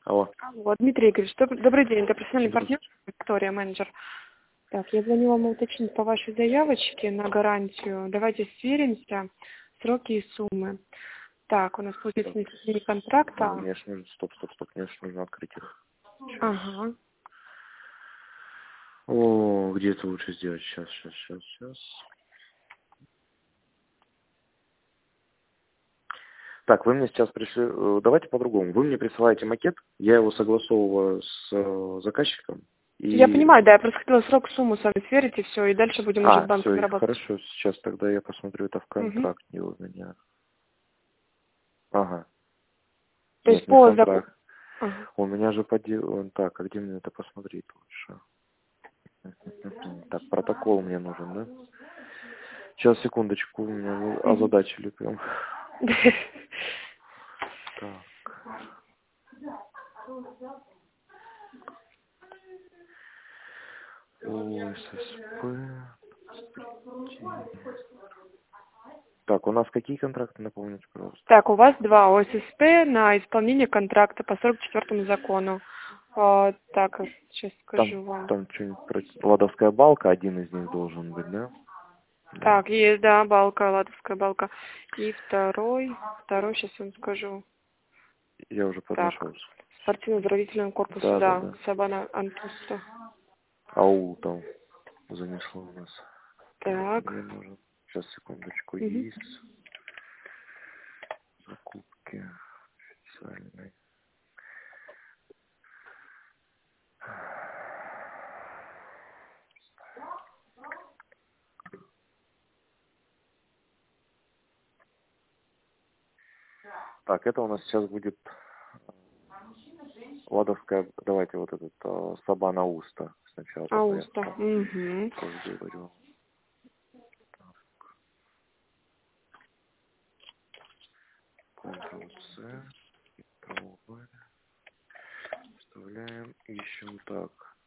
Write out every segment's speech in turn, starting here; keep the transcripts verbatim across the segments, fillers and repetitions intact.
Алло. Вот, Дмитрий Игоревич, доб- добрый день, это профессиональный партнер, Здравствуйте. Виктория, менеджер. Так, я звоню вам уточнить по вашей заявочке на гарантию. Давайте сверимся, сроки и суммы. Так, у нас получается Так, на контракта. мне ж нужно, стоп, стоп, стоп, мне ж нужно открыть их. Сейчас. Ага. О, где это лучше сделать? Сейчас, сейчас, сейчас, сейчас. Так, вы мне сейчас пришли, э, давайте по-другому. Вы мне присылаете макет, я его согласовываю с э, заказчиком. Я И... понимаю, да, я просто хотела срок, сумму с вами сверить, и все, и дальше будем уже с А, банками все, работать. хорошо, сейчас тогда я посмотрю это в Угу. контракте у меня. Ага. То есть Нет, не в по закону... контракт. У меня же по делу... Так, а где мне это посмотреть лучше? Так, протокол мне нужен, да? Сейчас, секундочку, у меня озадачили прям. Так. Ой, ССП. Так, у нас какие контракты, напомните, пожалуйста? Так, у вас два ОССП на исполнение контракта по сорок четвёртому закону. А, так, сейчас Там, скажу вам. там что-нибудь про... Ладовская балка, один из них должен быть, да? Так, есть, да, балка, ладовская балка. И второй, второй, сейчас вам скажу. Я уже Так, поднашел. спортивно-оздоровительный корпус, Да, да, да, да. Сабана Антуста. АУ там занесло у нас. Так. Мне нужен. Сейчас, секундочку. Угу. ИИС. Закупки. Официальные. Так, это у нас сейчас будет Ладовская, давайте вот этот э, Сабана Уста сначала тогда я Ауста. по- Угу. поговорю. Ctrl-C, Ctrl-V, вставляем, ищем так.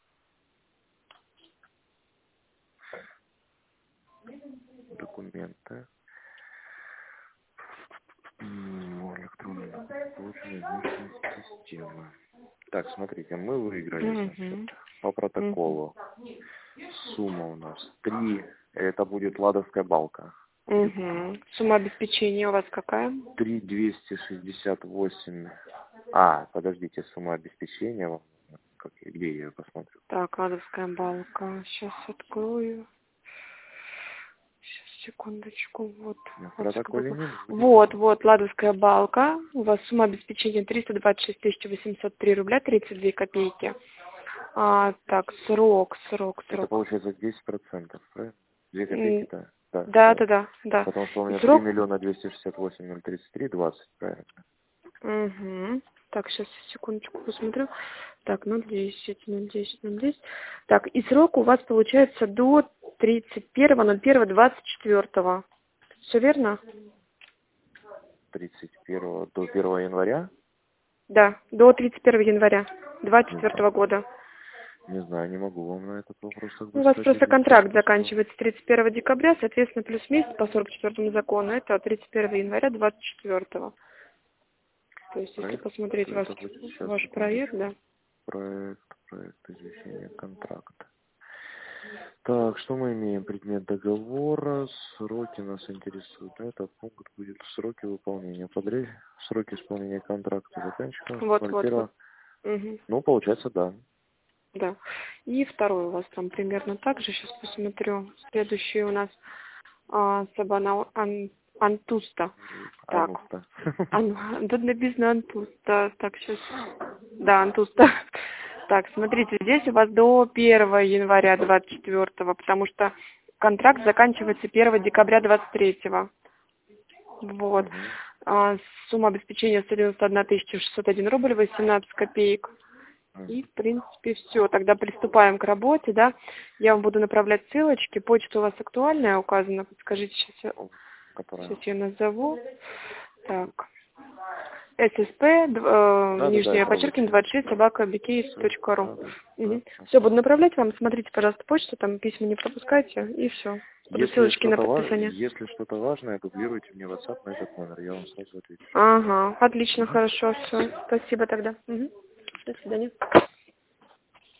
Документы. М, Электронная полученная внешняя система. Так, смотрите, мы выиграли, значит, Угу. по протоколу. Сумма у нас три, это будет Ладовская балка. Угу. Сумма обеспечения у вас какая? три двести шестьдесят восемь. А, подождите, сумма обеспечения. вам нужна. Как, где я ее посмотрю? Так, ладовская балка. Сейчас открою. Сейчас, секундочку. Вот. В Ладовская протоколе балка. нет? Вот, вот, ладовская балка. У вас сумма обеспечения триста двадцать шесть тысяч восемьсот три рубля тридцать две копейки. А, так, срок, срок, Это срок. получается десять процентов, правильно? Две М, копейки-то? Да, Да, да. да, да, да. Потому что у И меня три срок? миллиона двести шестьдесят восемь ноль тридцать три двадцать, правильно? Угу. Так, сейчас, секундочку, посмотрю. Так, ноль десять, ноль десять, ноль десять. Так, и срок у вас получается до тридцать первого ноль первого двадцать четвёртого. Все верно? тридцать первого до первого января? Да, до тридцать первого января двадцать Не четвёртого знаю. года. Не знаю, не могу вам на этот вопрос так У вас быстро просто ответить. Сейчас контракт посмотрим. заканчивается тридцать первого декабря, соответственно, плюс месяц по сорок четвёртому закону, это тридцать первого января двадцать четвёртого. То есть, если Проект, посмотреть ваш, это будет сейчас, ваш проект, секундочку. да. Проект, проект изучения контракта. Так, что мы имеем? Предмет договора, сроки нас интересуют. Это пункт будет сроки выполнения. Подряд сроки исполнения контракта заканчивается Вот, вот, вот. ноль первого. Угу. Ну, получается, да. Да. И второй у вас там примерно так же. Сейчас посмотрю. Следующий у нас а, Сабана Ан- Антуста. А Так. ну-то. Ан- Тут написано Антуста. Так, сейчас. Да, Антуста. Так, смотрите, здесь у вас до первого января двадцать четвёртого, потому что контракт заканчивается первого декабря двадцать третьего. Вот. Мгм. А, сумма обеспечения сто девяносто одна тысяча шестьсот один рубль восемнадцать копеек. И, Мгм. в принципе, все. Тогда приступаем к работе, да. Я вам буду направлять ссылочки. Почта у вас актуальная указана. Подскажите, сейчас я, Которая? сейчас я назову. Так. ССП, э, Да, да, да, нижнее это подчеркивание, рабочая. двадцать шесть, собака, бикейс точка ру. Да, да, Угу. да. Все, буду направлять вам. Смотрите, пожалуйста, почту, там письма не пропускайте. И все. Буду Если ссылочки на что-то ва- подписание. если что-то важное, дублируйте мне WhatsApp на этот номер, я вам сразу отвечу. Ага, отлично, Мгм. хорошо, все. Спасибо тогда. Мгм. До свидания.